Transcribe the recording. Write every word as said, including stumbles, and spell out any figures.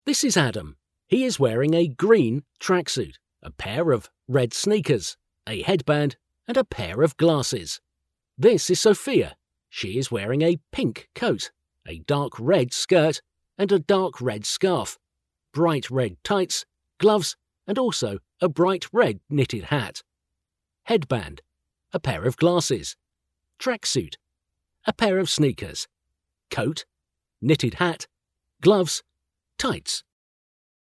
This is Adam. He is wearing a green tracksuit, a pair of red sneakers, a headband, and a pair of glasses. This is Sophia. She is wearing a pink coat, a dark red skirt, and a dark red scarf, bright red tights, gloves, and also a bright red knitted hat. Headband, a pair of glasses. Tracksuit, a pair of sneakers. Coat, knitted hat, gloves, tights.